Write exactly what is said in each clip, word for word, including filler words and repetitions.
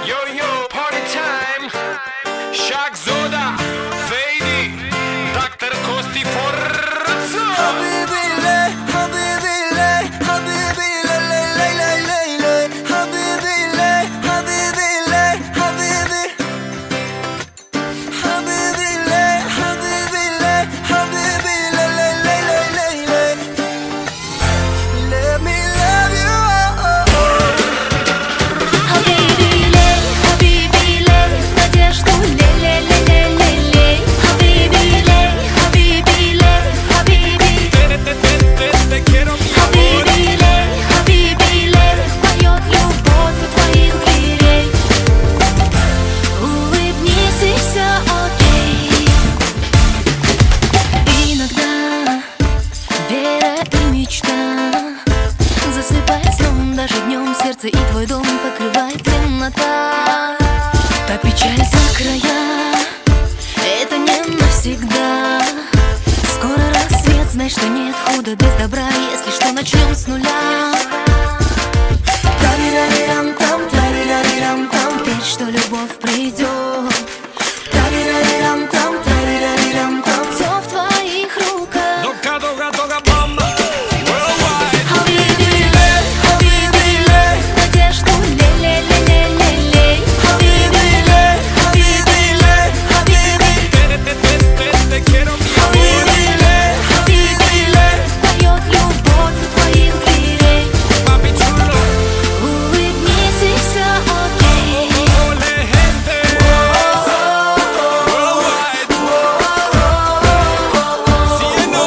Yo-yo, party time. Shaq Zoda, Fady, доктор Кости Forza. Habibi le, habibi le, habibi le, le, le, le, le, le. Habibi le, habibi le, habibi. Habibi le, habibi le, habibi le, le, le, le, le, le. Let me love you, oh, oh, oh. Habibi le, habibi le, надежду ле, ле, ле, ле, ле, ле. Habibi le, habibi le, habibi. Te quiero, mi amor. Habibi le, habibi le, поет любовь у твоих дверей. Улыбнись и все окей. Иногда вера и мечта засыпает сном, даже днем сердце и твой дом покрывает темнота. Та печаль за края, это не навсегда. Скоро рассвет, знай, что нет худа без добра, если что, начнем с нуля. Тарирарирам-там, тарирарирам-там, верь, что любовь придет. Тарирарирам-там, тарирарирам-там, все в твоих руках. Долго, долго, долго, мама. Worldwide. Habibi le, habibi le, надежду ле, ле, ле, ле, ле, ле. Habibi le, habibi le, habibi. Te quiero, mi amor. Habibi le, habibi le, поет любовь у твоих дверей. Papi chulo. Улыбнись и все окей. Ole, gente. Worldwide. Cielo.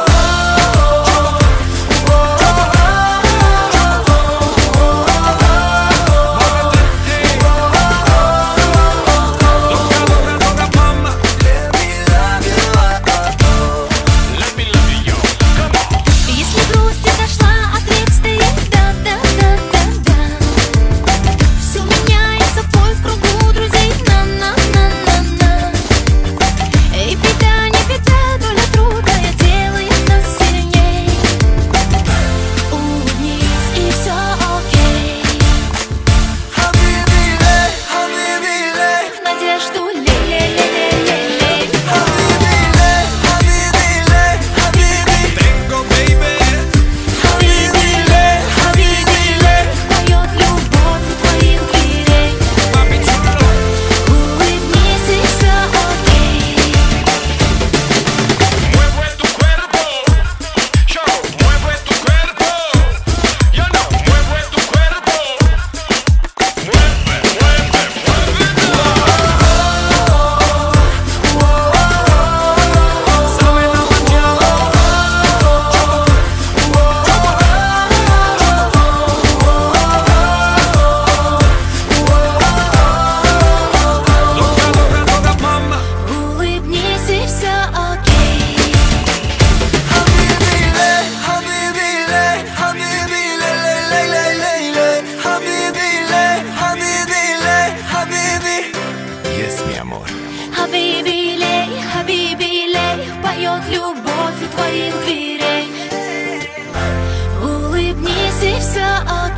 Долго, долго, долго, mama. Let me love you, oh, oh, oh. Let me love you, yo. Come on. Если грусть и зашла, ответ стоит да, да, да, да, да. Все меняется, бой в кругу друзей, на, на, на, на, на. Эй, беда, не беда, доля трудная делает нас сильней. Улыбнись и все окей. Habibi le, habibi le. Надежду ле, ле, ле, ле, ле, ле. Habibi le, habibi le, habibi. Tengo, baby. Habibi le, habibi le, поет любовь у твоих дверей. Papi chulo. Улыбнись и все окей. Mueve tu cuerpo, yo, mueve tu cuerpo, yo no, mueve tu cuerpo, mueve, mueve, muévelo. Sabe la mañana. Loca, loca, loca, mama. Улыбнись и все окей. Habibi le, habibi le, habibi le, le, le, le, le, le. Habibi le, habibi le, habibi. Yes, mi amor. Habibi le, habibi le, поет любовь у твоих дверей. Улыбнись и все окей.